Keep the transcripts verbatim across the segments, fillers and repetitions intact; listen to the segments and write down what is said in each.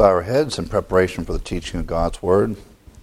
bow our heads in preparation for the teaching of God's Word.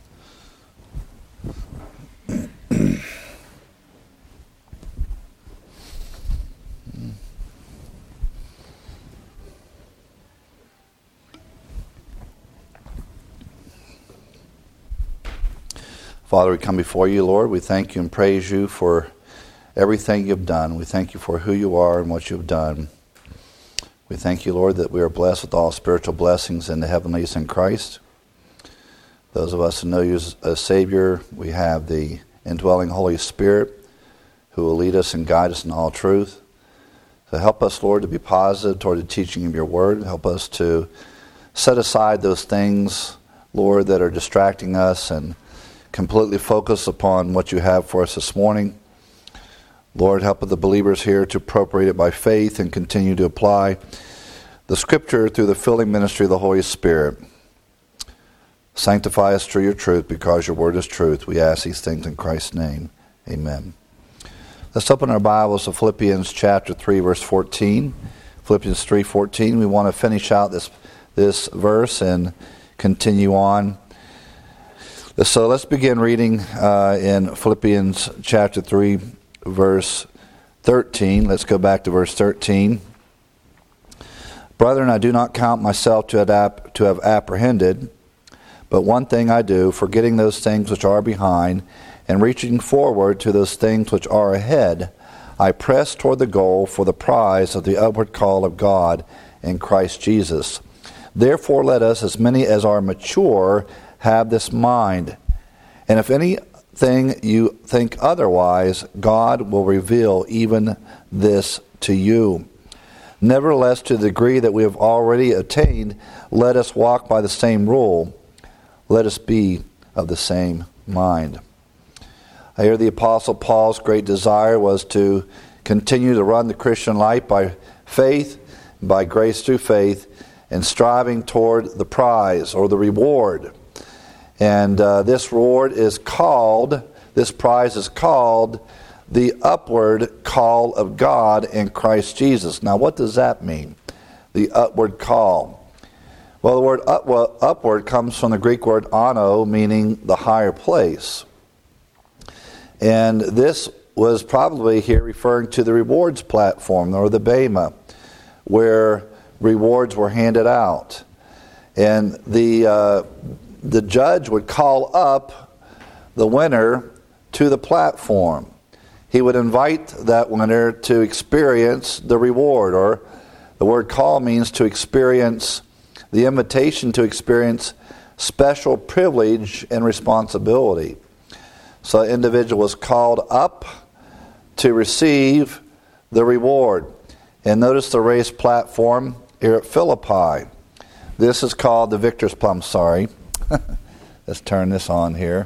Father, we come before you, Lord. We thank you and praise you for everything you've done. We thank you for who you are and what you've done. We thank you, Lord, that we are blessed with all spiritual blessings in the heavenlies in Christ. Those of us who know you as a Savior, we have the indwelling Holy Spirit who will lead us and guide us in all truth. So help us, Lord, to be positive toward the teaching of your word. Help us to set aside those things, Lord, that are distracting us and completely focus upon what you have for us this morning. Lord, help the believers here to appropriate it by faith and continue to apply the Scripture through the filling ministry of the Holy Spirit. Sanctify us through your truth, because your word is truth. We ask these things in Christ's name. Amen. Let's open our Bibles to Philippians chapter three, verse fourteen. Philippians three fourteen. We want to finish out this, this verse and continue on. So let's begin reading uh, in Philippians chapter three, verse thirteen. Let's go back to verse thirteen. Brethren, I do not count myself to have, to have apprehended, but one thing I do, forgetting those things which are behind, and reaching forward to those things which are ahead, I press toward the goal for the prize of the upward call of God in Christ Jesus. Therefore let us, as many as are mature, have this mind. And if anything you think otherwise, God will reveal even this to you. Nevertheless, to the degree that we have already attained, let us walk by the same rule. Let us be of the same mind. I hear the Apostle Paul's great desire was to continue to run the Christian life by faith, by grace through faith, and striving toward the prize or the reward. And uh, this reward is called, this prize is called the upward call of God in Christ Jesus. Now, what does that mean? The upward call. Well, the word up, well, upward comes from the Greek word ano, meaning the higher place. And this was probably here referring to the rewards platform, or the bema, where rewards were handed out. And the uh, the judge would call up the winner to the platform. He would invite that winner to experience the reward, or the word call means to experience, the invitation to experience special privilege and responsibility. So the individual was called up to receive the reward. And notice the raised platform here at Philippi. This is called the victor's plum, sorry. Let's turn this on here.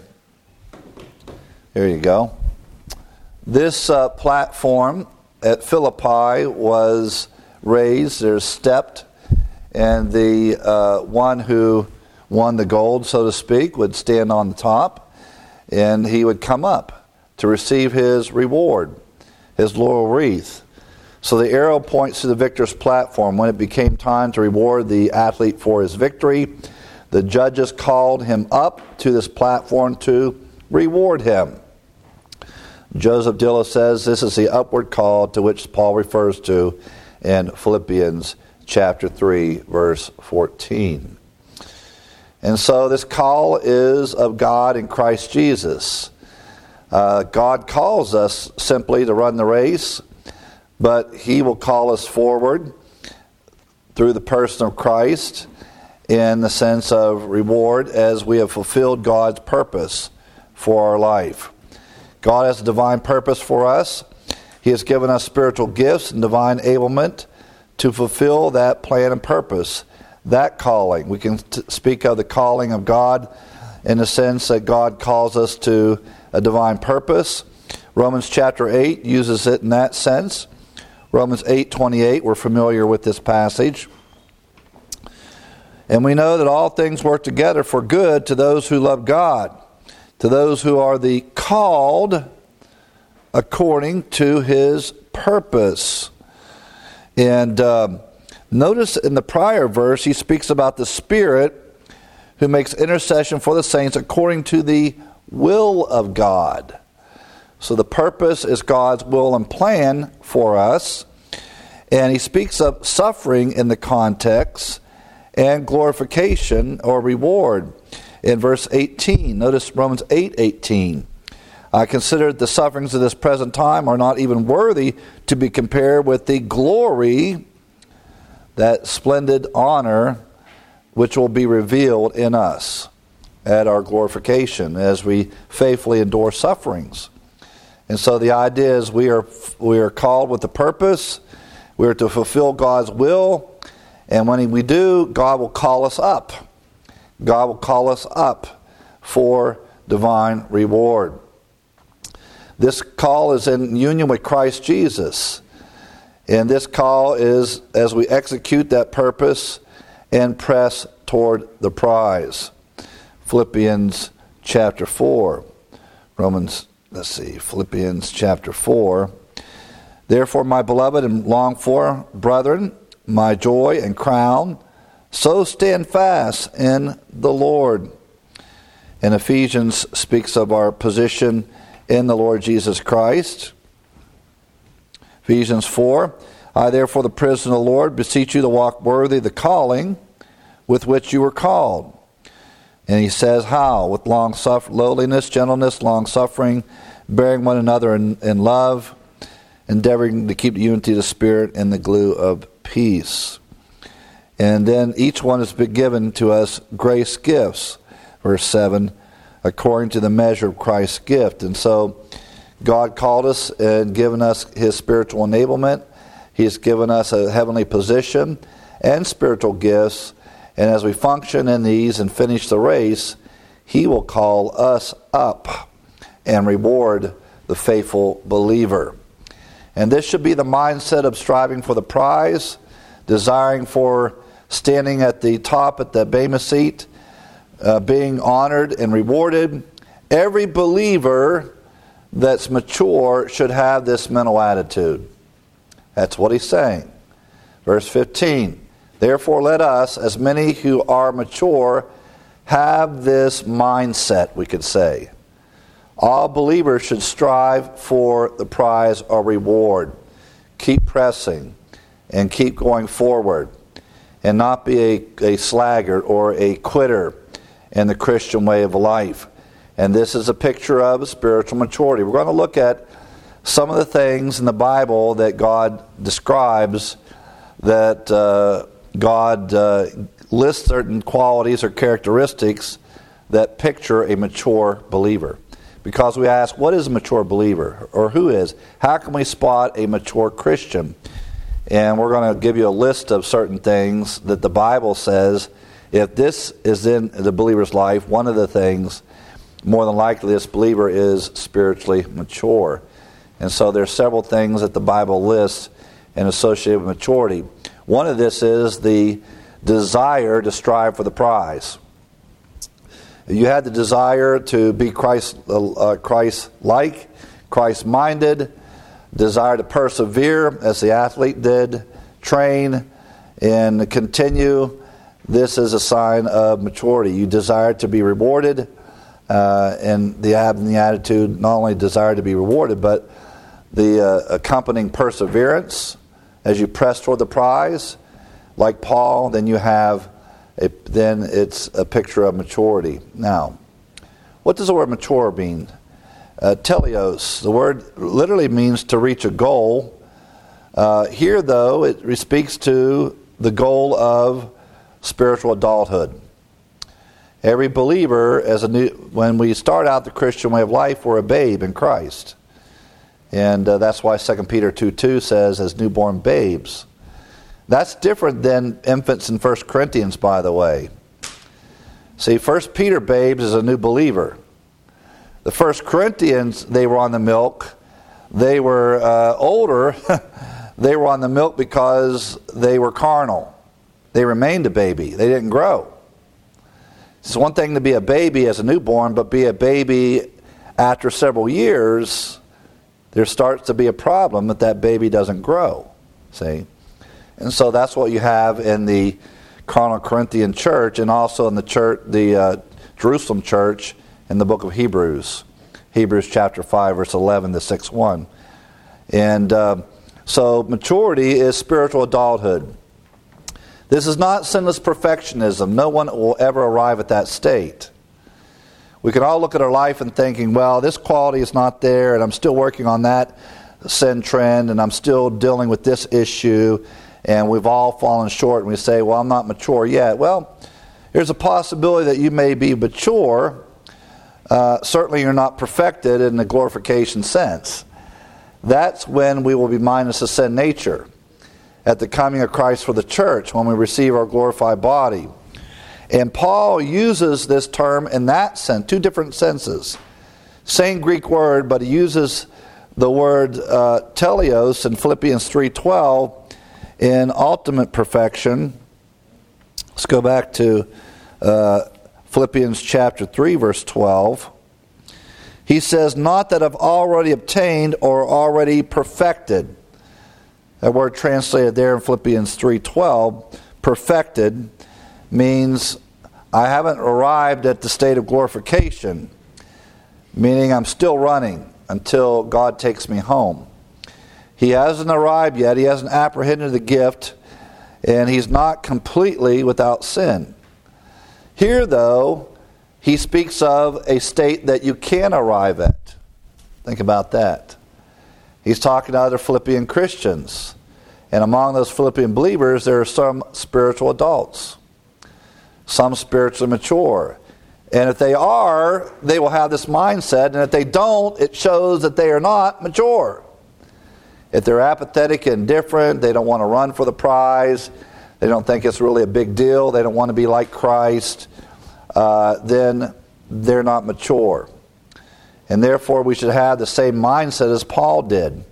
There you go. This uh, platform at Philippi was raised, there's stepped, and the uh, one who won the gold, so to speak, would stand on the top, and he would come up to receive his reward, his laurel wreath. So the arrow points to the victor's platform. When it became time to reward the athlete for his victory, the judges called him up to this platform to reward him. Joseph Dilla says this is the upward call to which Paul refers to in Philippians chapter three, verse fourteen. And so this call is of God in Christ Jesus. Uh, God calls us simply to run the race, but He will call us forward through the person of Christ in the sense of reward as we have fulfilled God's purpose for our life. God has a divine purpose for us. He has given us spiritual gifts and divine enablement to fulfill that plan and purpose, that calling. We can t- speak of the calling of God in the sense that God calls us to a divine purpose. Romans chapter eight uses it in that sense. Romans eight twenty-eight, we're familiar with this passage. And we know that all things work together for good to those who love God, to those who are the called according to His purpose. And um, Notice in the prior verse, he speaks about the Spirit who makes intercession for the saints according to the will of God. So the purpose is God's will and plan for us. And he speaks of suffering in the context and glorification or reward in verse eighteen. Notice Romans eight eighteen. I consider the sufferings of this present time are not even worthy to be compared with the glory, that splendid honor, which will be revealed in us at our glorification as we faithfully endure sufferings. And so the idea is we are we are called with a purpose. We are to fulfill God's will. And when we do, God will call us up. God will call us up for divine reward. This call is in union with Christ Jesus. And this call is as we execute that purpose and press toward the prize. Philippians chapter four. Romans, let's see, Philippians chapter four. Therefore, my beloved and longed for brethren, my joy and crown, so stand fast in the Lord. And Ephesians speaks of our position in the Lord Jesus Christ. Ephesians four, I therefore, the prisoner of the Lord, beseech you to walk worthy of the calling with which you were called. And he says how? With long suffer- lowliness, gentleness, long suffering, bearing one another in, in love, endeavoring to keep the unity of the Spirit and the glue of peace. And then each one has been given to us grace gifts, verse seven, according to the measure of Christ's gift. And so God called us and given us his spiritual enablement. He has given us a heavenly position and spiritual gifts. And as we function in these and finish the race, he will call us up and reward the faithful believer. And this should be the mindset of striving for the prize, desiring for standing at the top at the Bema seat, uh, being honored and rewarded. Every believer that's mature should have this mental attitude. That's what he's saying. Verse fifteen, therefore let us, as many who are mature, have this mindset, we could say. All believers should strive for the prize or reward. Keep pressing and keep going forward and not be a, a sluggard or a quitter in the Christian way of life. And this is a picture of spiritual maturity. We're going to look at some of the things in the Bible that God describes, that uh, God uh, lists certain qualities or characteristics that picture a mature believer. Because we ask, what is a mature believer? Or who is? How can we spot a mature Christian? And we're going to give you a list of certain things that the Bible says, if this is in the believer's life, one of the things, more than likely this believer is spiritually mature. And so there's several things that the Bible lists and associated with maturity. One of this is the desire to strive for the prize. You had the desire to be Christ, uh, Christ-like, Christ-minded, desire to persevere as the athlete did, train, and continue. This is a sign of maturity. You desire to be rewarded, uh, and the having the attitude not only desire to be rewarded, but the uh, accompanying perseverance as you press toward the prize. Like Paul, then you have A, then it's a picture of maturity. Now, what does the word mature mean? Uh, teleos, the word literally means to reach a goal. Uh, here, though, it speaks to the goal of spiritual adulthood. Every believer, as a new, when we start out the Christian way of life, we're a babe in Christ. And uh, that's why Second Peter two two says, as newborn babes. That's different than infants in First Corinthians, by the way. See, First Peter babes is a new believer. The First Corinthians, they were on the milk. They were uh, older. They were on the milk because they were carnal. They remained a baby. They didn't grow. It's one thing to be a baby as a newborn, but be a baby after several years, there starts to be a problem that that baby doesn't grow. See? And so that's what you have in the carnal Corinthian church, and also in the church, the uh, Jerusalem church, in the book of Hebrews, Hebrews chapter five, verse eleven to six one. And uh, so maturity is spiritual adulthood. This is not sinless perfectionism. No one will ever arrive at that state. We can all look at our life and thinking, well, this quality is not there, and I'm still working on that sin trend, and I'm still dealing with this issue, and we've all fallen short, and we say, well, I'm not mature yet. Well, there's a possibility that you may be mature. Uh, certainly you're not perfected in the glorification sense. That's when we will be minus the sin nature, at the coming of Christ for the church, when we receive our glorified body. And Paul uses this term in that sense, two different senses. Same Greek word, but he uses the word uh, teleos in Philippians three twelve in ultimate perfection. Let's go back to uh, Philippians chapter three, verse twelve. He says, not that I've already obtained or already perfected. That word translated there in Philippians three twelve, perfected, means I haven't arrived at the state of glorification, meaning I'm still running until God takes me home. He hasn't arrived yet. He hasn't apprehended the gift, and he's not completely without sin. Here, though, he speaks of a state that you can arrive at. Think about that. He's talking to other Philippian Christians. And among those Philippian believers, there are some spiritual adults, some spiritually mature. And if they are, they will have this mindset. And if they don't, it shows that they are not mature. If they're apathetic and indifferent, they don't want to run for the prize, they don't think it's really a big deal, they don't want to be like Christ, uh, then they're not mature. And therefore we should have the same mindset as Paul did.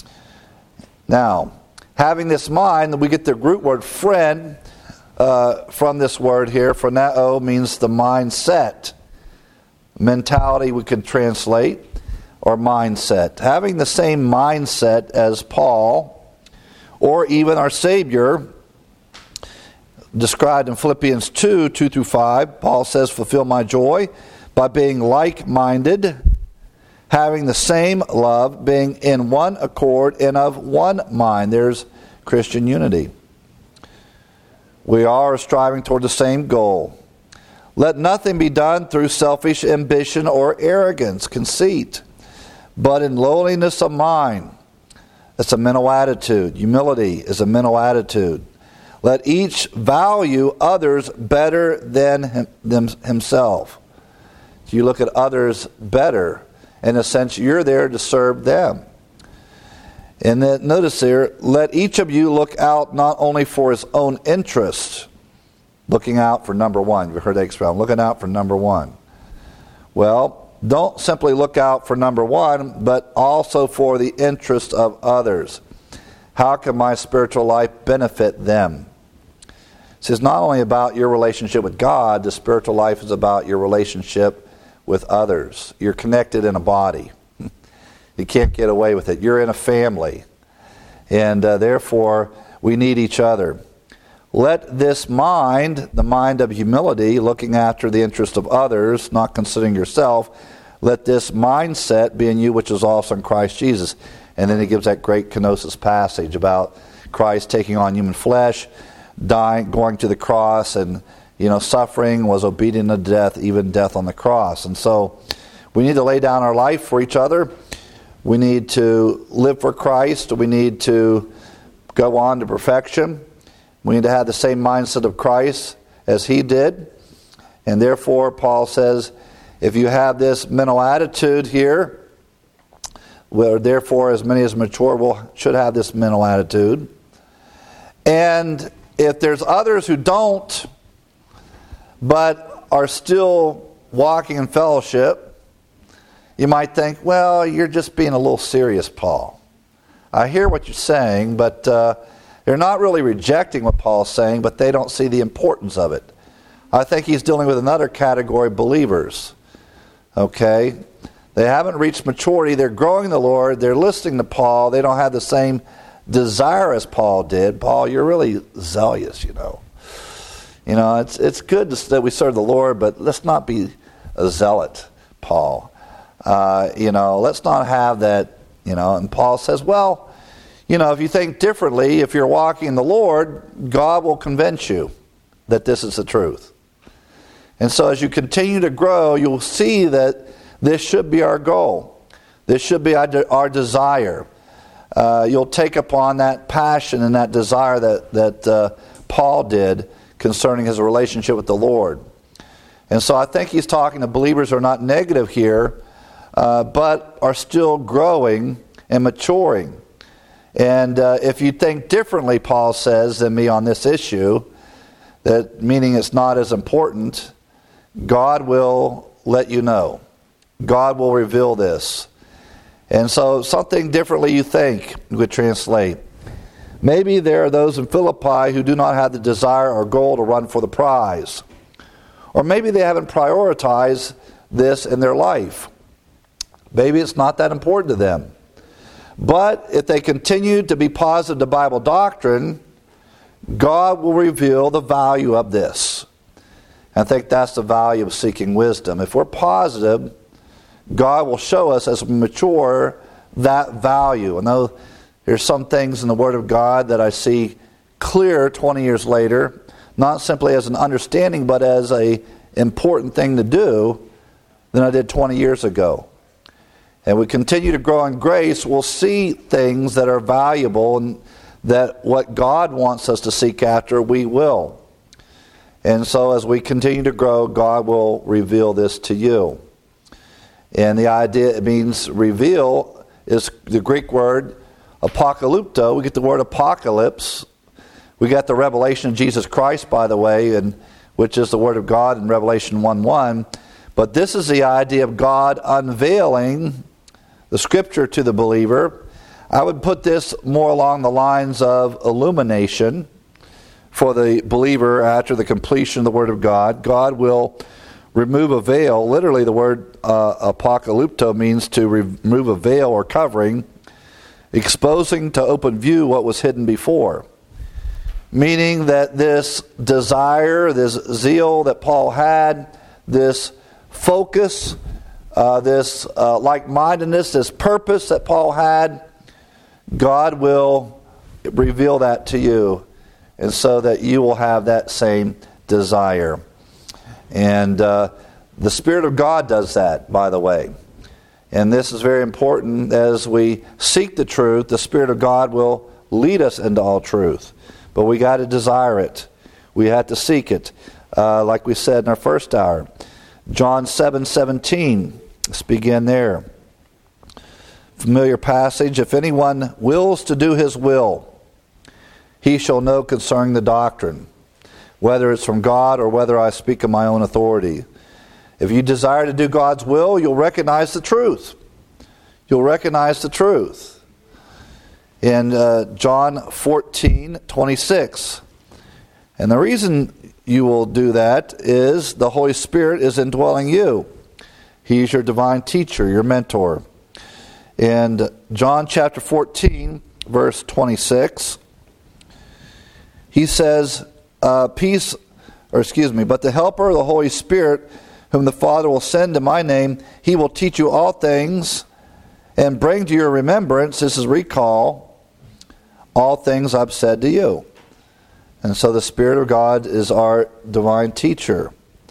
Now, having this mind, we get the root word friend uh, from this word here. Phroneo means the mindset. Mentality we could translate, or mindset. Having the same mindset as Paul, or even our Savior, described in Philippians two, two through five, Paul says, fulfill my joy by being like-minded, having the same love, being in one accord and of one mind. There's Christian unity. We are striving toward the same goal. Let nothing be done through selfish ambition or arrogance, conceit, but in lowliness of mind. That's a mental attitude. Humility is a mental attitude. Let each value others better than him, them, himself. You look at others better. In a sense, you're there to serve them. And then notice here, let each of you look out not only for his own interests, looking out for number one. You've heard that expression, looking out for number one. Well, don't simply look out for number one, but also for the interest of others. How can my spiritual life benefit them? This is not only about your relationship with God, the spiritual life is about your relationship with others. You're connected in a body. You can't get away with it. You're in a family. And uh, therefore, we need each other. Let this mind, the mind of humility, looking after the interest of others, not considering yourself, let this mindset be in you which is also in Christ Jesus. And then he gives that great kenosis passage about Christ taking on human flesh, dying, going to the cross, and you know, suffering, was obedient to death, even death on the cross. And so we need to lay down our life for each other. We need to live for Christ. We need to go on to perfection. We need to have the same mindset of Christ as he did. And therefore, Paul says, if you have this mental attitude here, well, therefore, as many as mature will should have this mental attitude. And if there's others who don't, but are still walking in fellowship, you might think, well, you're just being a little serious, Paul. I hear what you're saying, but uh, they're not really rejecting what Paul's saying, but they don't see the importance of it. I think he's dealing with another category of believers. Okay? They haven't reached maturity. They're growing in the Lord. They're listening to Paul. They don't have the same desire as Paul did. Paul, you're really zealous, you know. You know, it's it's good that we serve the Lord, but let's not be a zealot, Paul. Uh, you know, let's not have that, you know. And Paul says, well, you know, if you think differently, if you're walking in the Lord, God will convince you that this is the truth. And so as you continue to grow, you'll see that this should be our goal. This should be our, de- our desire. Uh, you'll take upon that passion and that desire that, that uh, Paul did concerning his relationship with the Lord. And so I think he's talking to believers who are not negative here, uh, but are still growing and maturing. And uh, if you think differently, Paul says, than me on this issue, that meaning it's not as important, God will let you know. God will reveal this. And so something differently you think would translate. Maybe there are those in Philippi who do not have the desire or goal to run for the prize. Or maybe they haven't prioritized this in their life. Maybe it's not that important to them. But if they continue to be positive to Bible doctrine, God will reveal the value of this. I think that's the value of seeking wisdom. If we're positive, God will show us as we mature that value. I know there's some things in the Word of God that I see clear twenty years later, not simply as an understanding, but as an important thing to do than I did twenty years ago. And we continue to grow in grace, we'll see things that are valuable and that what God wants us to seek after, we will. And so as we continue to grow, God will reveal this to you. And the idea, it means reveal, is the Greek word apocalypto. We get the word apocalypse. We got the revelation of Jesus Christ, by the way, and which is the word of God in Revelation one one. But this is the idea of God unveiling the Scripture to the believer. I would put this more along the lines of illumination for the believer after the completion of the Word of God. God will remove a veil. Literally, the word uh, apocalypto means to remove a veil or covering, exposing to open view what was hidden before. Meaning that this desire, this zeal that Paul had, this focus, uh, this uh, like-mindedness, this purpose that Paul had, God will reveal that to you, and so that you will have that same desire. And uh, the Spirit of God does that, by the way. And this is very important. As we seek the truth, the Spirit of God will lead us into all truth. But we got to desire it. We have to seek it. Uh, like we said in our first hour. John seven seventeen. Let's begin there. Familiar passage. If anyone wills to do his will, he shall know concerning the doctrine, whether it's from God or whether I speak of my own authority. If you desire to do God's will, you'll recognize the truth. You'll recognize the truth. In uh, John fourteen twenty-six. And the reason you will do that is the Holy Spirit is indwelling you. He is your divine teacher, your mentor. In John chapter fourteen, verse twenty-six, he says, uh, peace, or excuse me, but the Helper, the Holy Spirit, whom the Father will send in my name, he will teach you all things and bring to your remembrance, this is recall, all things I've said to you. And so the Spirit of God is our divine teacher.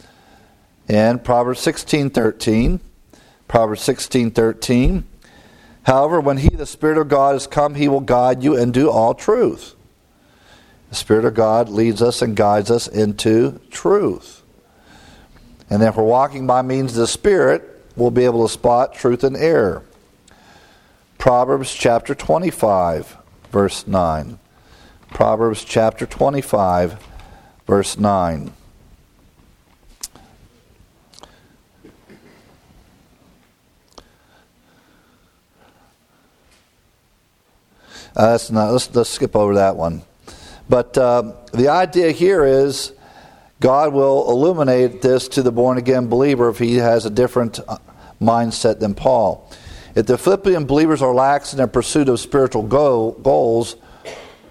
And Proverbs sixteen thirteen, Proverbs sixteen thirteen, however, when he, the Spirit of God, is come, he will guide you and do all truth. The Spirit of God leads us and guides us into truth. And if we're walking by means of the Spirit, we'll be able to spot truth and error. Proverbs chapter twenty-five, verse nine. Proverbs chapter twenty-five, verse nine. Uh, let's, not, let's, let's skip over that one. But uh, the idea here is God will illuminate this to the born-again believer if he has a different mindset than Paul. If the Philippian believers are lax in their pursuit of spiritual goal, goals,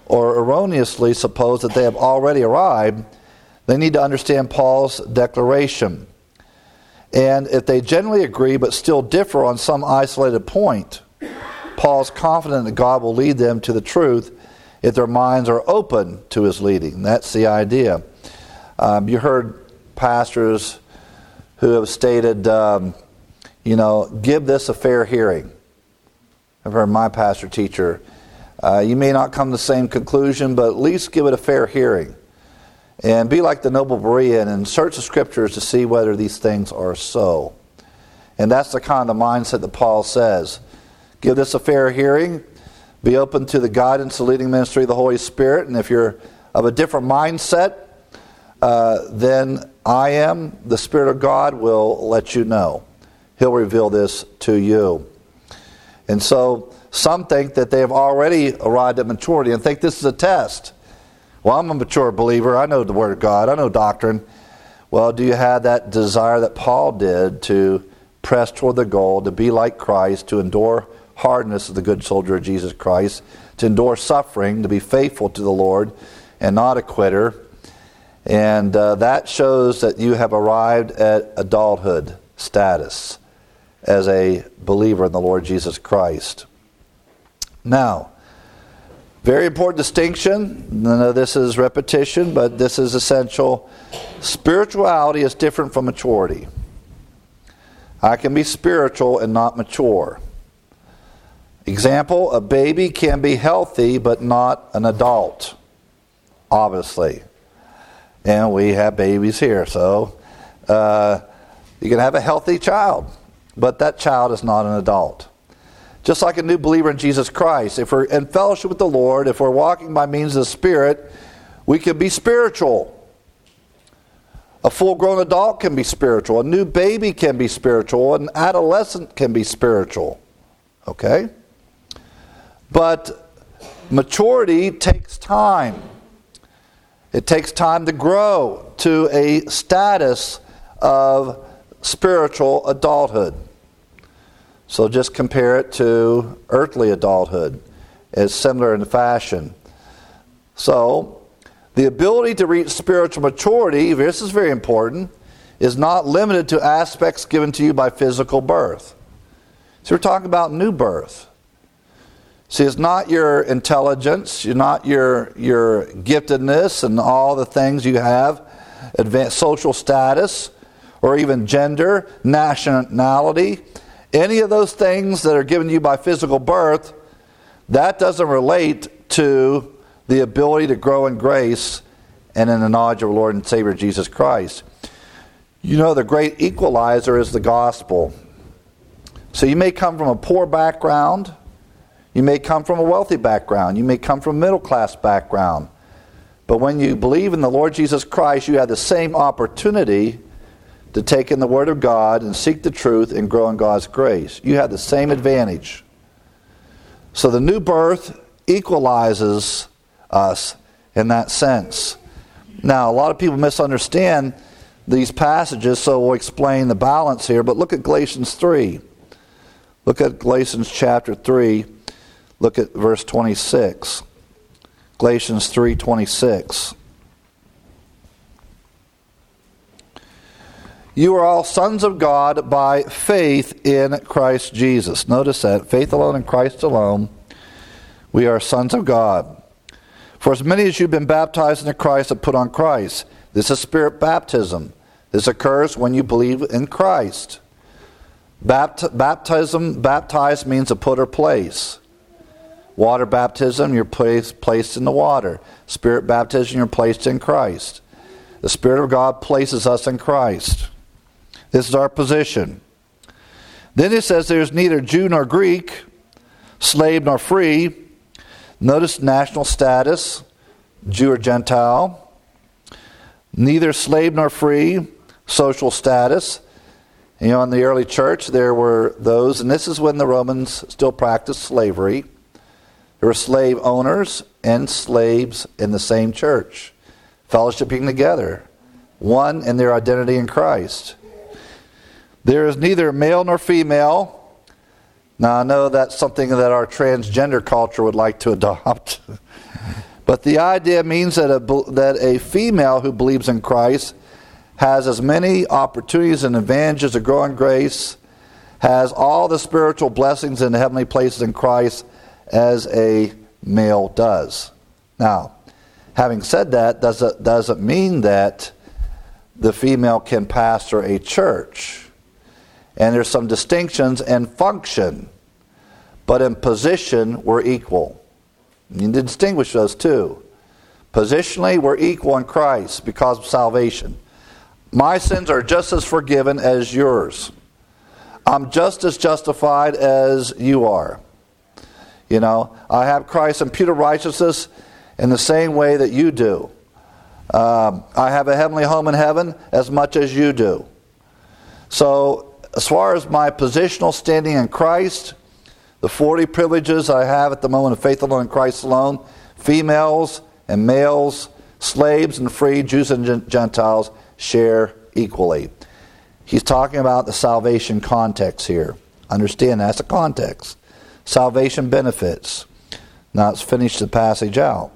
or erroneously suppose that they have already arrived, they need to understand Paul's declaration. And if they generally agree but still differ on some isolated point, Paul's confident that God will lead them to the truth if their minds are open to his leading. That's the idea. Um, you heard pastors who have stated, um, you know, give this a fair hearing. I've heard my pastor teacher, uh, you may not come to the same conclusion, but at least give it a fair hearing. And be like the noble Berean and search the scriptures to see whether these things are so. And that's the kind of mindset that Paul says. Give this a fair hearing. Be open to the guidance, the leading ministry of the Holy Spirit. And if you're of a different mindset uh, than I am, the Spirit of God will let you know. He'll reveal this to you. And so some think that they have already arrived at maturity and think this is a test. Well, I'm a mature believer. I know the Word of God. I know doctrine. Well, do you have that desire that Paul did to press toward the goal, to be like Christ, to endure hardness as the good soldier of Jesus Christ, to endure suffering, to be faithful to the Lord and not a quitter? And uh, that shows that you have arrived at adulthood status as a believer in the Lord Jesus Christ. Now, very important distinction. I know this is repetition, but this is essential. Spirituality is different from maturity. I can be spiritual and not mature. Example, a baby can be healthy but not an adult, obviously. And we have babies here, so uh, you can have a healthy child, but that child is not an adult. Just like a new believer in Jesus Christ, if we're in fellowship with the Lord, if we're walking by means of the Spirit, we can be spiritual. A full-grown adult can be spiritual. A new baby can be spiritual. An adolescent can be spiritual. Okay? But maturity takes time. It takes time to grow to a status of spiritual adulthood. So just compare it to earthly adulthood. It's similar in fashion. So, the ability to reach spiritual maturity, this is very important, is not limited to aspects given to you by physical birth. So we're talking about new birth. See, it's not your intelligence, you're not your, your giftedness and all the things you have, advanced social status, or even gender, nationality. Any of those things that are given to you by physical birth, that doesn't relate to the ability to grow in grace and in the knowledge of our Lord and Savior Jesus Christ. You know, the great equalizer is the gospel. So you may come from a poor background, you may come from a wealthy background, you may come from a middle class background. But when you believe in the Lord Jesus Christ, you have the same opportunity to take in the Word of God and seek the truth and grow in God's grace. You have the same advantage. So the new birth equalizes us in that sense. Now, a lot of people misunderstand these passages, so we'll explain the balance here. But look at Galatians three. Look at Galatians chapter three. Look at verse twenty-six. Galatians three twenty-six. You are all sons of God by faith in Christ Jesus. Notice that. Faith alone in Christ alone. We are sons of God. For as many as you've been baptized into Christ have put on Christ. This is spirit baptism. This occurs when you believe in Christ. Bapt- baptism, baptized means to put or place. Water baptism, you're placed, placed in the water. Spirit baptism, you're placed in Christ. The Spirit of God places us in Christ. This is our position. Then it says there's neither Jew nor Greek, slave nor free. Notice national status, Jew or Gentile. Neither slave nor free, social status. You know, in the early church there were those, and this is when the Romans still practiced slavery. There were slave owners and slaves in the same church, fellowshipping together, one in their identity in Christ. There is neither male nor female. Now I know that's something that our transgender culture would like to adopt. But the idea means that a, that a female who believes in Christ has as many opportunities and advantages to grow in grace, has all the spiritual blessings in the heavenly places in Christ as a male does. Now, having said that, does it, doesn't mean that the female can pastor a church. And there's some distinctions in function, but in position, we're equal. You need to distinguish those two. Positionally, we're equal in Christ because of salvation. My sins are just as forgiven as yours. I'm just as justified as you are. You know, I have Christ's imputed righteousness in the same way that you do. Um, I have a heavenly home in heaven as much as you do. So, as far as my positional standing in Christ, the forty privileges I have at the moment of faith alone in Christ alone, females and males, slaves and free, Jews and Gentiles share equally. He's talking about the salvation context here. Understand that's the context. Salvation benefits. Now let's finish the passage out.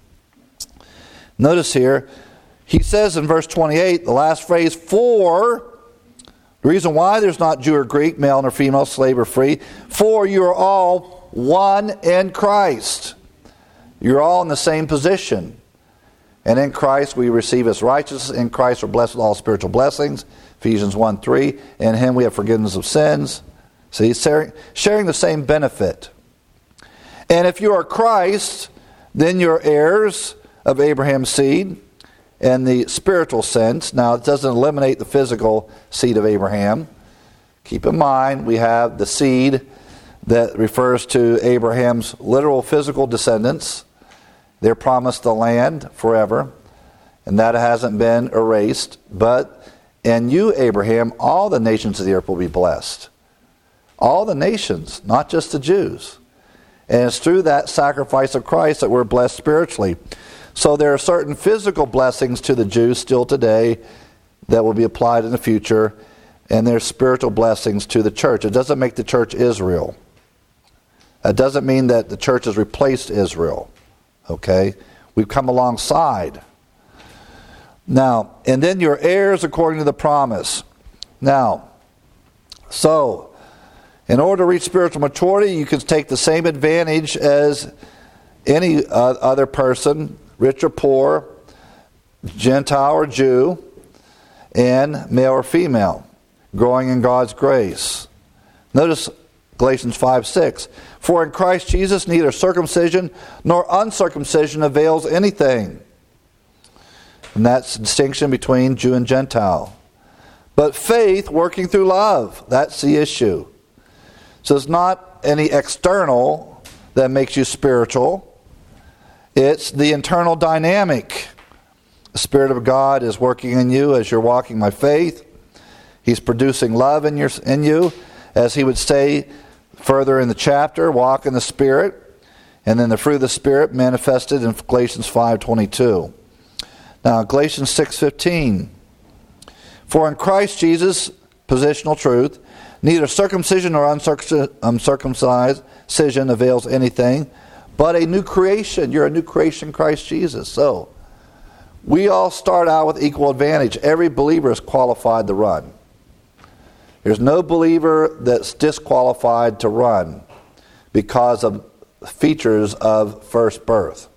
Notice here, he says in verse twenty-eight, the last phrase, for... The reason why there's not Jew or Greek, male or female, slave or free, for you are all one in Christ. You're all in the same position. And in Christ we receive His righteousness. In Christ we're blessed with all spiritual blessings. Ephesians one three. In Him we have forgiveness of sins. See, sharing, sharing the same benefit. And if you are Christ, then you're heirs of Abraham's seed. In the spiritual sense. Now, it doesn't eliminate the physical seed of Abraham. Keep in mind, we have the seed that refers to Abraham's literal physical descendants. They're promised the land forever, and that hasn't been erased. But in you, Abraham, all the nations of the earth will be blessed. All the nations, not just the Jews. And it's through that sacrifice of Christ that we're blessed spiritually. So there are certain physical blessings to the Jews still today that will be applied in the future, and there's spiritual blessings to the church. It doesn't make the church Israel. It doesn't mean that the church has replaced Israel. Okay? We've come alongside. Now, and then you're heirs according to the promise. Now, so, in order to reach spiritual maturity, you can take the same advantage as any uh, other person, rich or poor, Gentile or Jew, and male or female, growing in God's grace. Notice Galatians five six. For in Christ Jesus neither circumcision nor uncircumcision avails anything. And that's the distinction between Jew and Gentile. But faith working through love, that's the issue. So it's not any external that makes you spiritual. It's the internal dynamic. The Spirit of God is working in you as you're walking by faith. He's producing love in your in you. As he would say further in the chapter, walk in the Spirit. And then the fruit of the Spirit manifested in Galatians five twenty-two. Now, Galatians six fifteen. For in Christ Jesus, positional truth, neither circumcision nor uncircumcision avails anything, but a new creation. You're a new creation in Christ Jesus. So, we all start out with equal advantage. Every believer is qualified to run. There's no believer that's disqualified to run because of features of first birth.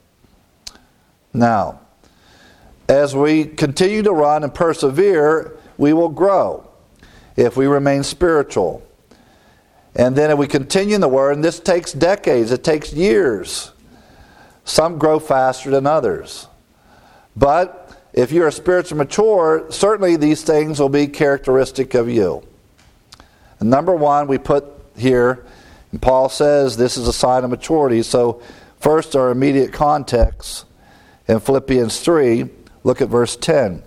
Now, as we continue to run and persevere, we will grow if we remain spiritual. And then if we continue in the Word, and this takes decades, it takes years. Some grow faster than others. But if you're spiritually mature, certainly these things will be characteristic of you. And number one, we put here, and Paul says this is a sign of maturity. So first, our immediate context in Philippians three, look at verse ten.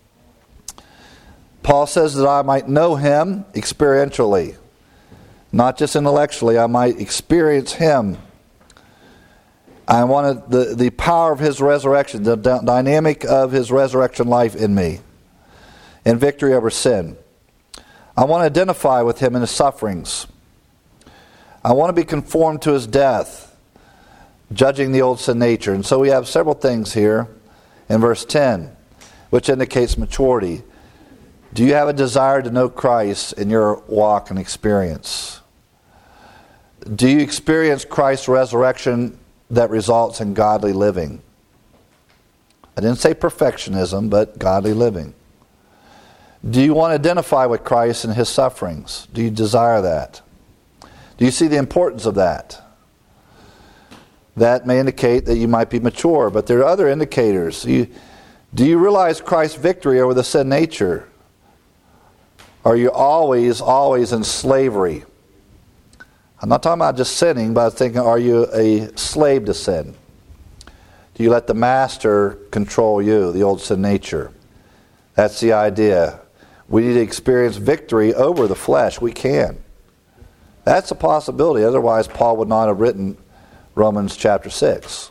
Paul says that I might know Him experientially. Not just intellectually, I might experience Him. I wanted the, the power of His resurrection, the d- dynamic of His resurrection life in me, and victory over sin. I want to identify with Him in His sufferings. I want to be conformed to His death. judging the old sin nature. And so we have several things here in verse ten, which indicates maturity. Do you have a desire to know Christ in your walk and experience? Do you experience Christ's resurrection that results in godly living? I didn't say perfectionism, but godly living. Do you want to identify with Christ and his sufferings? Do you desire that? Do you see the importance of that? That may indicate that you might be mature, but there are other indicators. You, do you realize Christ's victory over the sin nature? Are you always, always in slavery? I'm not talking about just sinning, but I'm thinking, are you a slave to sin? Do you let the master control you, the old sin nature? That's the idea. We need to experience victory over the flesh. We can. That's a possibility. Otherwise, Paul would not have written Romans chapter six.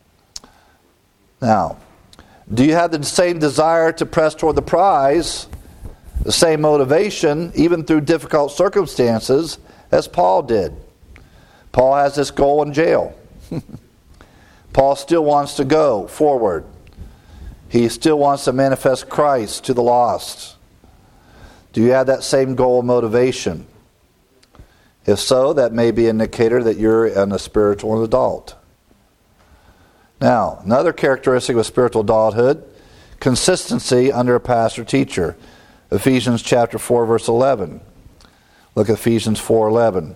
Now, do you have the same desire to press toward the prize, the same motivation, even through difficult circumstances, as Paul did? Paul has this goal in jail. Paul still wants to go forward. He still wants to manifest Christ to the lost. Do you have that same goal and motivation? If so, that may be an indicator that you're in a spiritual adult. Now, another characteristic of spiritual adulthood, consistency under a pastor teacher. Ephesians chapter four, verse eleven. Look at Ephesians four eleven.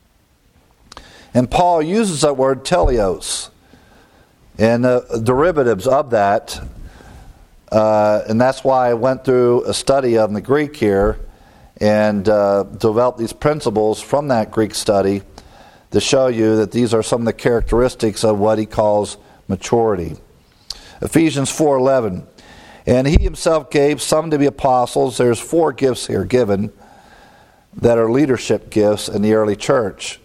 And Paul uses that word teleos and the derivatives of that. Uh, and that's why I went through a study of the Greek here and uh, developed these principles from that Greek study to show you that these are some of the characteristics of what he calls maturity. Ephesians four eleven. And he himself gave some to be apostles. There's four gifts here given that are leadership gifts in the early church.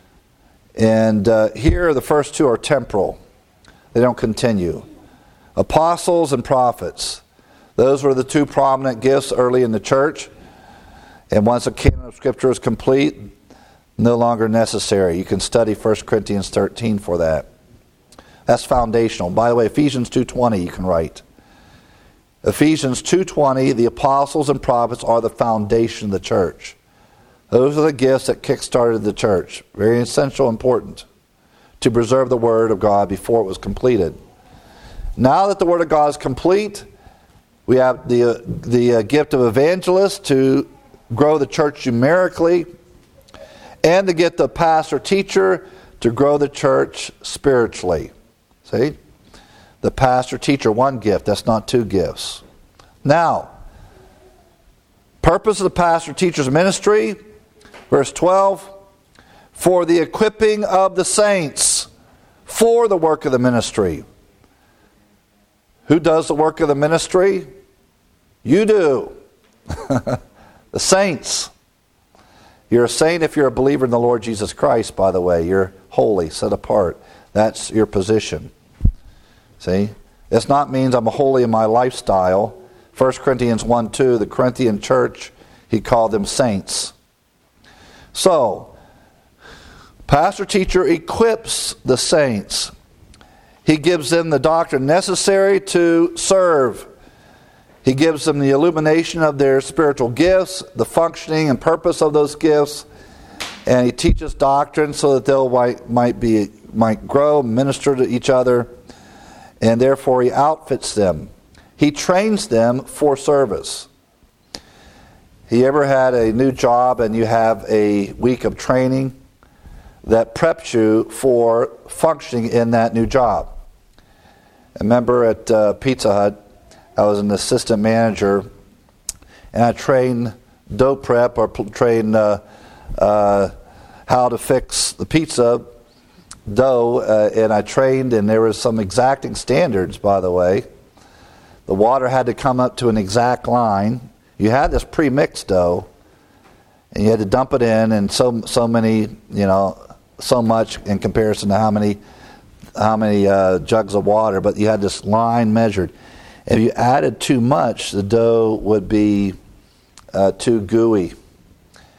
And uh, here the first two are temporal. They don't continue. Apostles and prophets. Those were the two prominent gifts early in the church. And once a canon of Scripture is complete, no longer necessary. You can study First Corinthians thirteen for that. That's foundational. By the way, Ephesians two twenty you can write. Ephesians two twenty, the apostles and prophets are the foundation of the church. Those are the gifts that kick-started the church. Very essential, important, to preserve the Word of God before it was completed. Now that the Word of God is complete, we have the, uh, the uh, gift of evangelist to grow the church numerically, and the gift of pastor teacher to grow the church spiritually. See? The pastor teacher, one gift, that's not two gifts. Now, purpose of the pastor teacher's ministry, verse twelve, for the equipping of the saints for the work of the ministry. Who does the work of the ministry? You do. The saints. You're a saint if you're a believer in the Lord Jesus Christ, by the way. You're holy, set apart. That's your position. See? This not means I'm holy in my lifestyle. First Corinthians one two, the Corinthian church, he called them saints. So, pastor teacher equips the saints. He gives them the doctrine necessary to serve. He gives them the illumination of their spiritual gifts, the functioning and purpose of those gifts, and he teaches doctrine so that they'll might, might be might grow, minister to each other, and therefore he outfits them. He trains them for service. You ever had a new job and you have a week of training that preps you for functioning in that new job? I remember at uh, Pizza Hut, I was an assistant manager, and I trained dough prep or trained uh, uh, how to fix the pizza dough, uh, and I trained, and there was some exacting standards, by the way. The water had to come up to an exact line. You had this pre-mixed dough, and you had to dump it in, and so so many, you know, so much in comparison to how many how many uh, jugs of water, but you had this line measured. If you added too much, the dough would be uh, too gooey.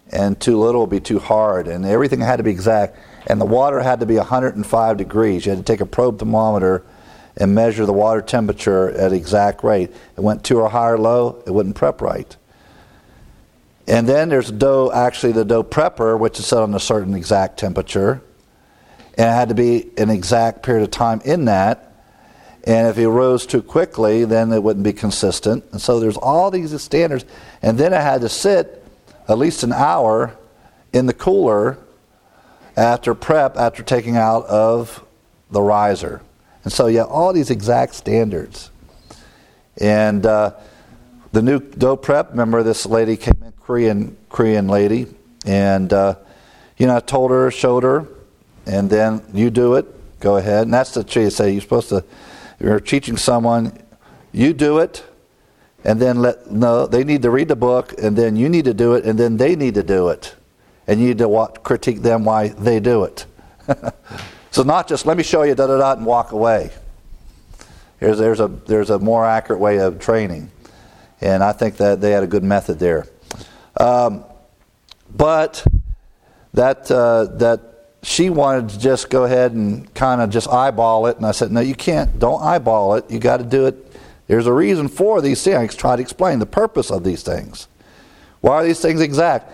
and too little would be too hard, and everything had to be exact. And the water had to be one hundred five degrees. You had to take a probe thermometer and measure the water temperature at exact rate. It went too or high or low, it wouldn't prep right. And then there's dough, actually the dough prepper, which is set on a certain exact temperature. And it had to be an exact period of time in that. And if it rose too quickly, then it wouldn't be consistent. And so there's all these standards. And then it had to sit at least an hour in the cooler after prep, after taking out of the riser. And so you have all these exact standards. And uh, the new dough prep, remember this lady came in, Korean Korean lady, and uh, you know, I told her, showed her, and then you do it, go ahead. And that's the key. Say you're supposed to, you're teaching someone, you do it, and then let no, they need to read the book, and then you need to do it, and then they need to do it, and you need to what, critique them why they do it. So not just let me show you da da da and walk away. There's there's a there's a more accurate way of training, and I think that they had a good method there. Um, but that uh, that she wanted to just go ahead and kind of just eyeball it, and I said, no, you can't. Don't eyeball it. You got to do it. There's a reason for these things. Try to explain the purpose of these things. Why are these things exact?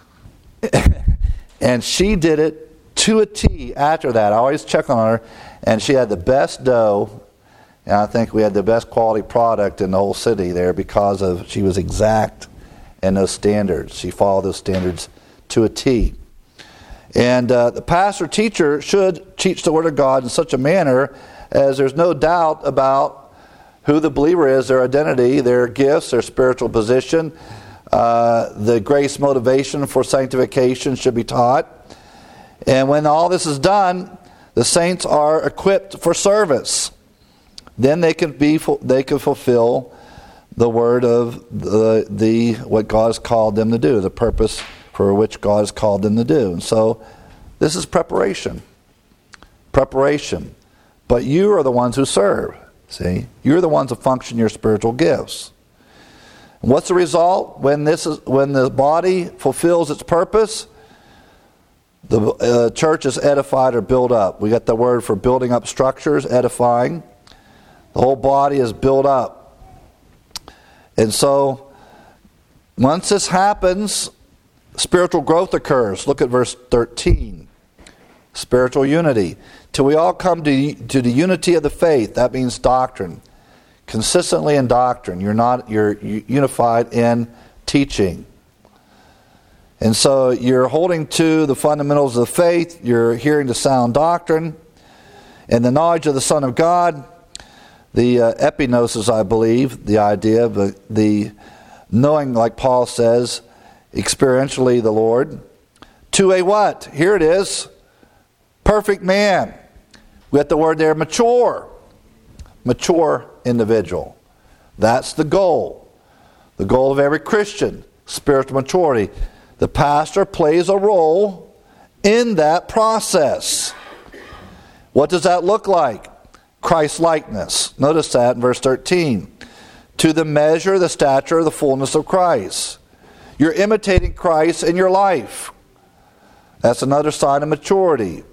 And she did it to a T after that. I always check on her, and she had the best dough, and I think we had the best quality product in the whole city there because of she was exact in those standards. She followed those standards to a T. And uh, the pastor teacher should teach the Word of God in such a manner as there's no doubt about who the believer is, their identity, their gifts, their spiritual position. Uh, the grace motivation for sanctification should be taught. And when all this is done, the saints are equipped for service. Then they can be they can fulfill the word of the the what God has called them to do, the purpose for which God has called them to do. And so this is preparation. Preparation. But you are the ones who serve. See? You're the ones who function your spiritual gifts. And what's the result when this is when the body fulfills its purpose? The uh, church is edified or built up. We got the word for building up structures, edifying. The whole body is built up. And so, once this happens, spiritual growth occurs. Look at verse thirteen. Spiritual unity. Till we all come to, to the unity of the faith. That means doctrine. Consistently in doctrine. You're not you're unified in teaching. And so you're holding to the fundamentals of the faith, you're hearing the sound doctrine, and the knowledge of the Son of God, the uh, epignosis, I believe, the idea of the, the knowing, like Paul says, experientially the Lord, to a what? Here it is, perfect man. We got the word there, mature. Mature individual. That's the goal. The goal of every Christian, spiritual maturity. The pastor plays a role in that process. What does that look like? Christ-likeness. Notice that in verse thirteen. To the measure, the stature, the fullness of Christ. You're imitating Christ in your life. That's another sign of maturity.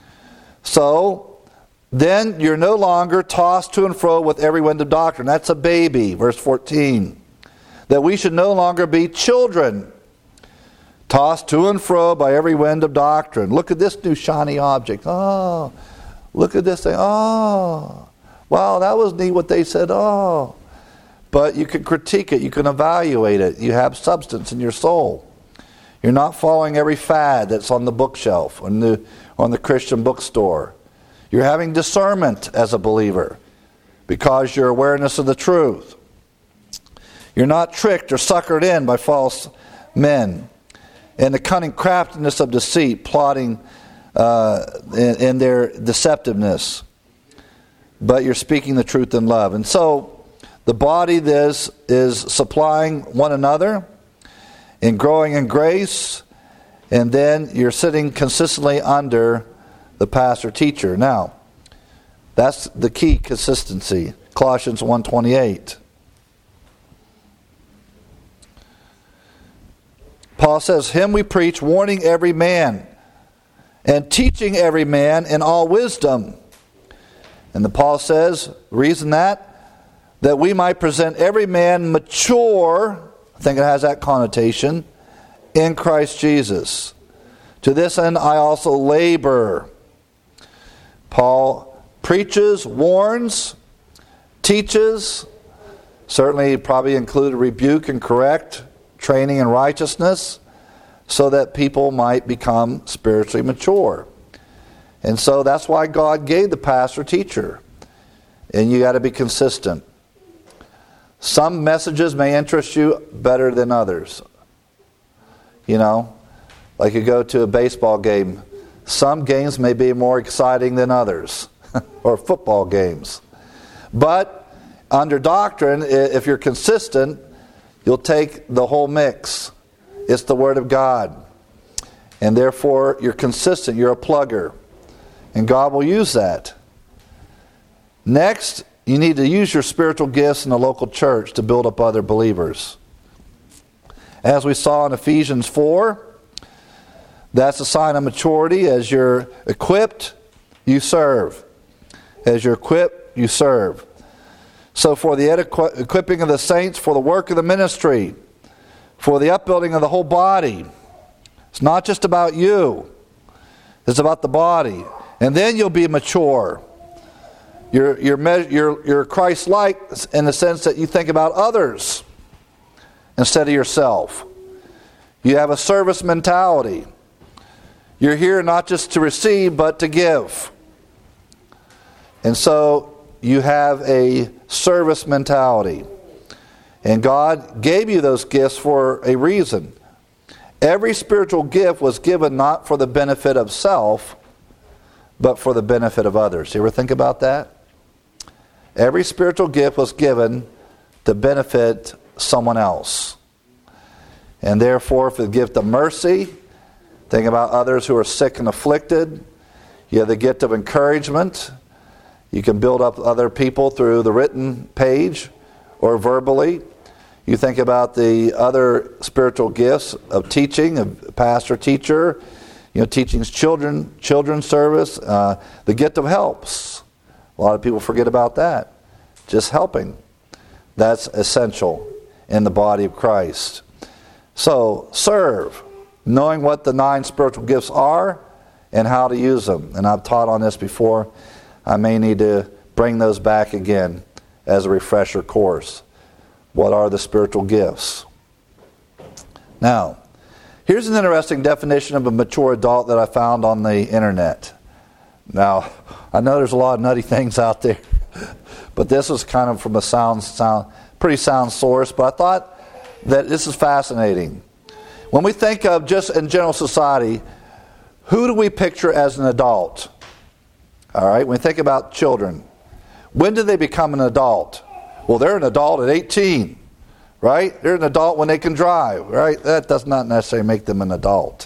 So, then you're no longer tossed to and fro with every wind of doctrine. That's a baby. Verse fourteen. That we should no longer be children, tossed to and fro by every wind of doctrine. Look at this new shiny object. Oh, look at this thing. Oh, wow, that was neat what they said. Oh, but you can critique it. You can evaluate it. You have substance in your soul. You're not following every fad that's on the bookshelf, on the, on the Christian bookstore. You're having discernment as a believer because your awareness of the truth. You're not tricked or suckered in by false men and the cunning craftiness of deceit, plotting uh, in, in their deceptiveness. But you're speaking the truth in love. And so the body this is supplying one another and growing in grace, and then you're sitting consistently under the pastor teacher. Now, that's the key, consistency. Colossians one twenty-eight. Paul says, him we preach, warning every man and teaching every man in all wisdom. And the Paul says, reason that, that we might present every man mature, I think it has that connotation, in Christ Jesus. To this end I also labor. Paul preaches, warns, teaches, certainly probably included rebuke and correct, training in righteousness, so that people might become spiritually mature. And so that's why God gave the pastor teacher. And you got to be consistent. Some messages may interest you better than others. You know, like you go to a baseball game. Some games may be more exciting than others. Or football games. But under doctrine, if you're consistent, you'll take the whole mix. It's the Word of God. And therefore, you're consistent. You're a plugger. And God will use that. Next, you need to use your spiritual gifts in the local church to build up other believers. As we saw in Ephesians four, that's a sign of maturity. As you're equipped, you serve. As you're equipped, you serve. So for the equi- equipping of the saints, for the work of the ministry, for the upbuilding of the whole body. It's not just about you. It's about the body. And then you'll be mature. You're, you're, me- you're, you're Christ-like in the sense that you think about others instead of yourself. You have a service mentality. You're here not just to receive, but to give. And so you have a service mentality. And God gave you those gifts for a reason. Every spiritual gift was given not for the benefit of self, but for the benefit of others. You ever think about that? Every spiritual gift was given to benefit someone else. And therefore, for the gift of mercy, think about others who are sick and afflicted. You have the gift of encouragement. You can build up other people through the written page or verbally. You think about the other spiritual gifts of teaching, of pastor, teacher, you know, teaching children, children's service, uh, the gift of helps. A lot of people forget about that. Just helping. That's essential in the body of Christ. So, serve, knowing what the nine spiritual gifts are and how to use them. And I've taught on this before. I may need to bring those back again as a refresher course. What are the spiritual gifts? Now, here's an interesting definition of a mature adult that I found on the internet. Now, I know there's a lot of nutty things out there, but this was kind of from a sound, sound, pretty sound source, but I thought that this is fascinating. When we think of just in general society, who do we picture as an adult? All right, when we think about children, when do they become an adult? Well, they're an adult at eighteen, right? They're an adult when they can drive, right? That does not necessarily make them an adult.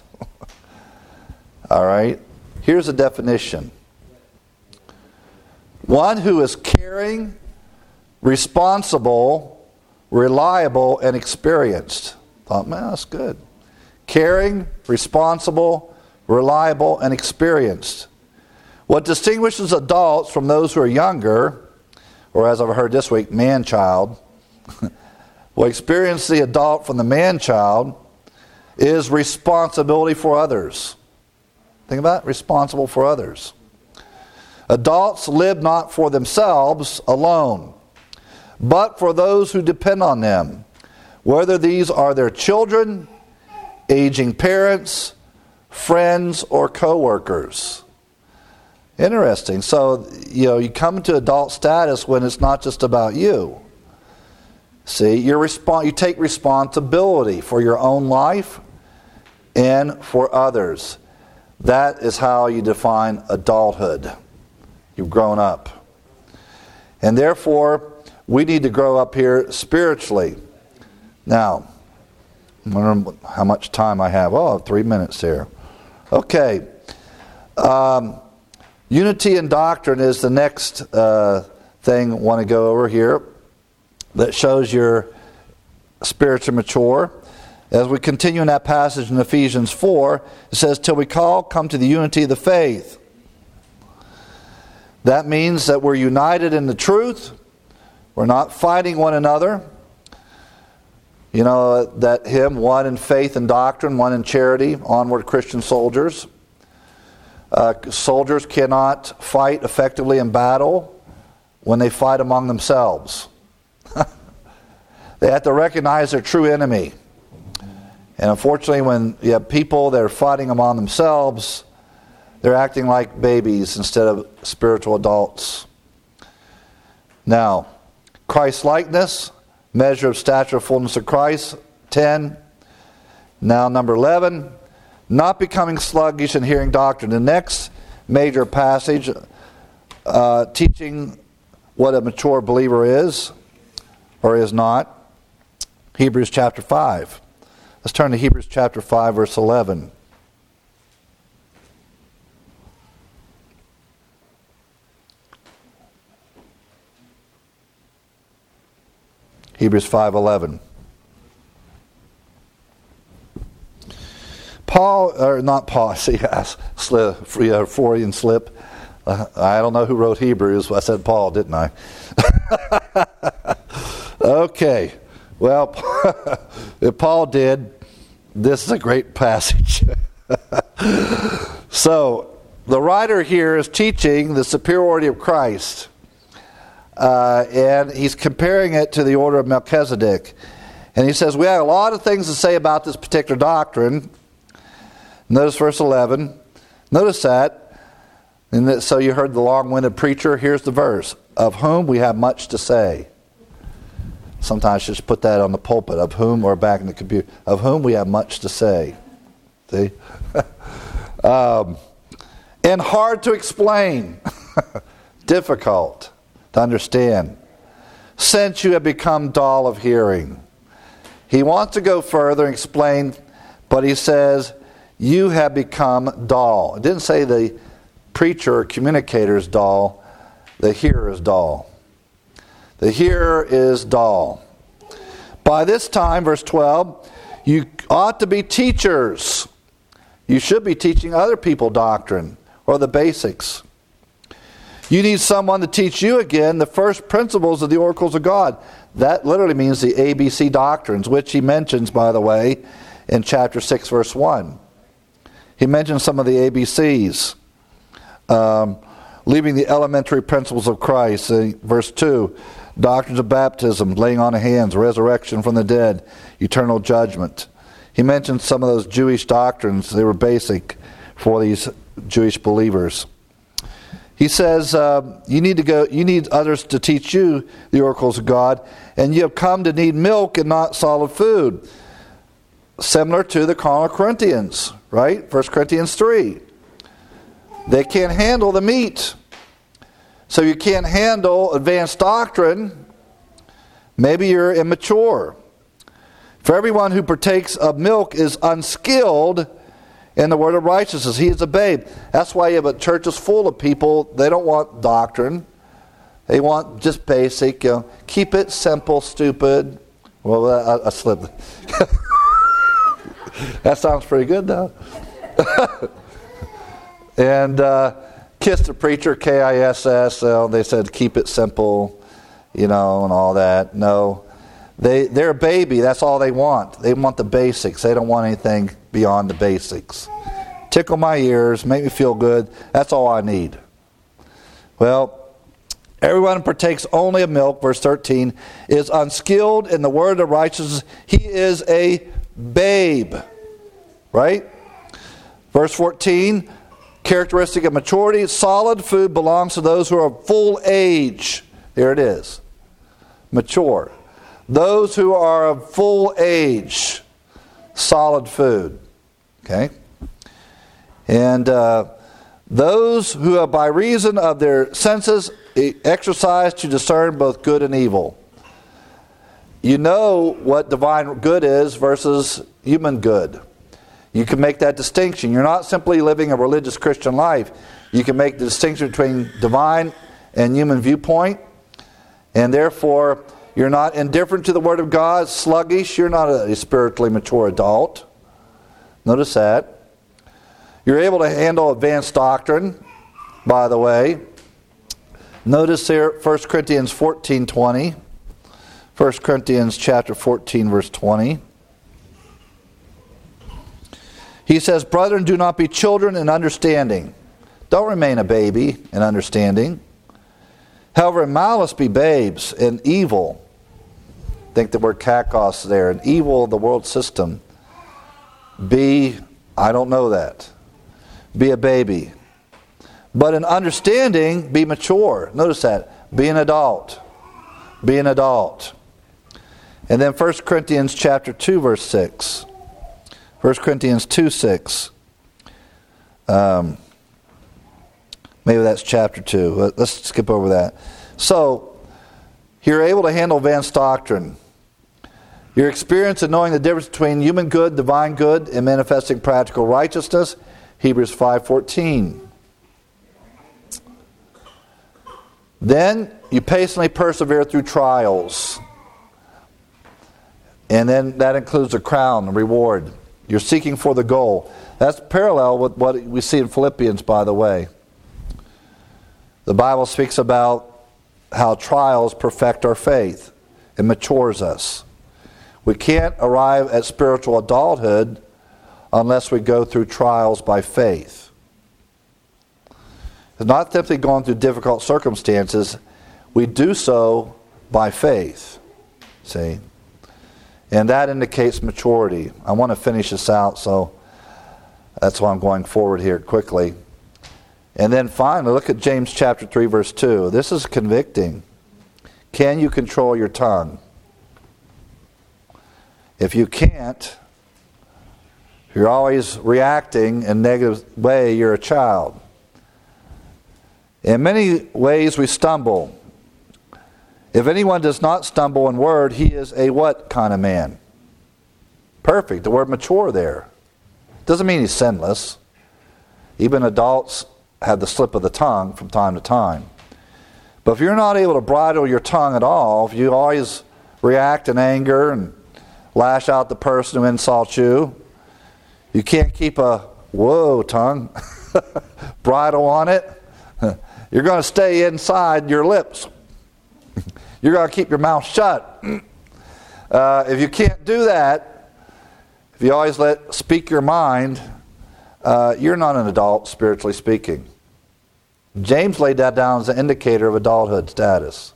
All right, here's a definition. One who is caring, responsible, reliable, and experienced. Thought, man, that's good. Caring, responsible, reliable, and experienced. What distinguishes adults from those who are younger, or as I've heard this week, man-child, what experience the adult from the man-child is responsibility for others. Think about it, responsible for others. Adults live not for themselves alone, but for those who depend on them, whether these are their children, aging parents, friends, or co-workers. Interesting. So, you know, you come to adult status when it's not just about you. See, you're respons- you take responsibility for your own life and for others. That is how you define adulthood. You've grown up. And therefore, we need to grow up here spiritually. Now, I wonder how much time I have. Oh, three minutes here. Okay. Um... Unity in doctrine is the next uh, thing I want to go over here that shows you're spiritually mature. As we continue in that passage in Ephesians four, it says, till we all come to the unity of the faith. That means that we're united in the truth. We're not fighting one another. You know, that hymn, one in faith and doctrine, one in charity, onward Christian soldiers. Uh, soldiers cannot fight effectively in battle when they fight among themselves. They have to recognize their true enemy. And unfortunately, when you have people that are fighting among themselves, they're acting like babies instead of spiritual adults. Now, Christ-likeness, measure of stature of fullness of Christ, ten. Now, number eleven, not becoming sluggish in hearing doctrine. The next major passage uh, teaching what a mature believer is or is not, Hebrews chapter five. Let's turn to Hebrews chapter five, verse eleven. Hebrews five eleven. Paul, or not Paul, see, slip, Freudian slip. Uh, I don't know who wrote Hebrews. I said Paul, didn't I? Okay. Well, if Paul did, this is a great passage. So, the writer here is teaching the superiority of Christ. Uh, and he's comparing it to the order of Melchizedek. And he says, we have a lot of things to say about this particular doctrine. Notice verse eleven. Notice that. And that, so you heard the long-winded preacher. Here's the verse. Of whom we have much to say. Sometimes just put that on the pulpit. Of whom, or back in the computer. Of whom we have much to say. See? um, and hard to explain. Difficult to understand. Since you have become dull of hearing. He wants to go further and explain, but he says, you have become dull. It didn't say the preacher or communicator is dull. The hearer is dull. The hearer is dull. By this time, verse twelve, you ought to be teachers. You should be teaching other people doctrine or the basics. You need someone to teach you again the first principles of the oracles of God. That literally means the A B C doctrines, which he mentions, by the way, in chapter six, verse one. He mentions some of the A B Cs. Um, leaving the elementary principles of Christ. Uh, verse two, doctrines of baptism, laying on of hands, resurrection from the dead, eternal judgment. He mentions some of those Jewish doctrines. They were basic for these Jewish believers. He says, uh, you need to go. You need others to teach you the oracles of God, and you have come to need milk and not solid food. Similar to the carnal Corinthians, right? First Corinthians three. They can't handle the meat. So you can't handle advanced doctrine. Maybe you're immature. For everyone who partakes of milk is unskilled in the word of righteousness. He is a babe. That's why you have a church is full of people. They don't want doctrine. They want just basic. You know, keep it simple, stupid. Well, I, I slipped. That sounds pretty good, though. And uh, kiss the preacher, K I S S. Uh, they said keep it simple, you know, and all that. No, they they're a baby. That's all they want. They want the basics. They don't want anything beyond the basics. Tickle my ears, make me feel good. That's all I need. Well, everyone who partakes only of milk, verse thirteen, is unskilled in the word of righteousness. He is a babe. Right? Verse fourteen, characteristic of maturity, solid food belongs to those who are of full age. There it is. Mature. Those who are of full age. Solid food. Okay? And uh, those who have by reason of their senses exercise to discern both good and evil. You know what divine good is versus human good. You can make that distinction. You're not simply living a religious Christian life. You can make the distinction between divine and human viewpoint. And therefore, You're not indifferent to the Word of God, sluggish. You're not a spiritually mature adult. Notice that. You're able to handle advanced doctrine, by the way. Notice here First Corinthians fourteen twenty. First Corinthians chapter fourteen, verse twenty. He says, "Brethren, do not be children in understanding." Don't remain a baby in understanding. "However, in malice be babes, in evil." Think the word kakos there. In evil, the world system. Be, I don't know that. Be a baby. But in understanding, be mature. Notice that. Be an adult. Be an adult. And then First Corinthians chapter two, verse six. First Corinthians two, six. Um, maybe that's chapter two. Let's skip over that. So, you're able to handle advanced doctrine. Your experience in knowing the difference between human good, divine good, and manifesting practical righteousness. Hebrews five fourteen. Then you patiently persevere through trials. And then that includes a crown, a reward. You're seeking for the goal. That's parallel with what we see in Philippians, by the way. The Bible speaks about how trials perfect our faith and matures us. We can't arrive at spiritual adulthood unless we go through trials by faith. It's not simply going through difficult circumstances. We do so by faith. See? And that indicates maturity. I want to finish this out, so that's why I'm going forward here quickly. And then finally, look at James chapter three, verse two. This is convicting. Can you control your tongue? If you can't, if you're always reacting in a negative way, you're a child. In many ways we stumble. If anyone does not stumble in word, he is a what kind of man? Perfect. The word mature there. Doesn't mean he's sinless. Even adults have the slip of the tongue from time to time. But if you're not able to bridle your tongue at all, if you always react in anger and lash out the person who insults you, you can't keep a, whoa, tongue, bridle on it. You're going to stay inside your lips. You're going to keep your mouth shut. Uh, if you can't do that, if you always let speak your mind, uh, you're not an adult, spiritually speaking. James laid that down as an indicator of adulthood status.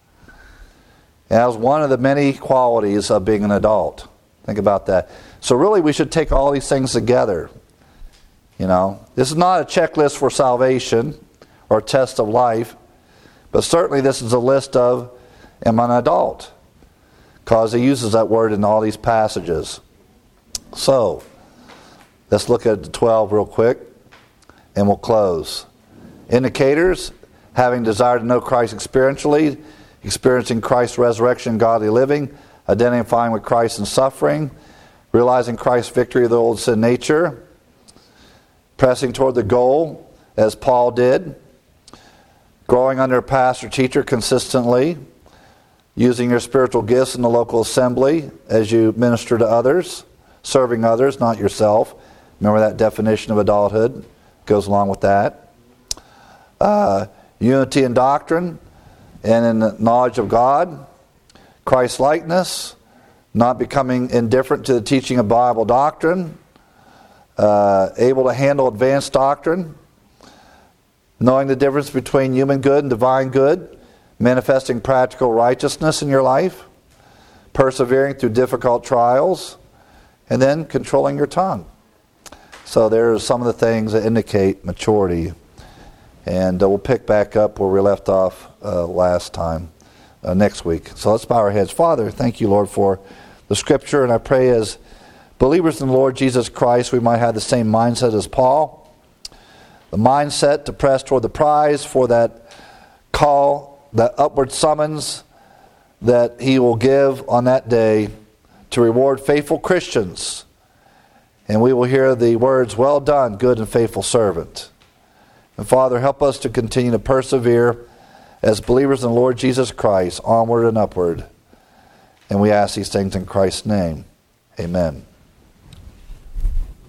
As one of the many qualities of being an adult. Think about that. So really we should take all these things together. You know, this is not a checklist for salvation or a test of life, but certainly this is a list of, am I an adult? Because he uses that word in all these passages. So, let's look at the twelve real quick, and we'll close. Indicators: having desire to know Christ experientially, experiencing Christ's resurrection and godly living, identifying with Christ in suffering, realizing Christ's victory of the old sin nature, pressing toward the goal, as Paul did, growing under a pastor teacher consistently, using your spiritual gifts in the local assembly as you minister to others, serving others, not yourself. Remember that definition of adulthood goes along with that. Uh, unity in doctrine and in the knowledge of God, Christ-likeness, not becoming indifferent to the teaching of Bible doctrine, uh, able to handle advanced doctrine, knowing the difference between human good and divine good, manifesting practical righteousness in your life, persevering through difficult trials, and then controlling your tongue. So there are some of the things that indicate maturity. And uh, we'll pick back up where we left off uh, last time, uh, next week. So let's bow our heads. Father, thank you, Lord, for the Scripture. And I pray as believers in the Lord Jesus Christ, we might have the same mindset as Paul. The mindset to press toward the prize for that call, that upward summons that he will give on that day to reward faithful Christians. And we will hear the words, "Well done, good and faithful servant." And Father, help us to continue to persevere as believers in the Lord Jesus Christ, onward and upward. And we ask these things in Christ's name. Amen.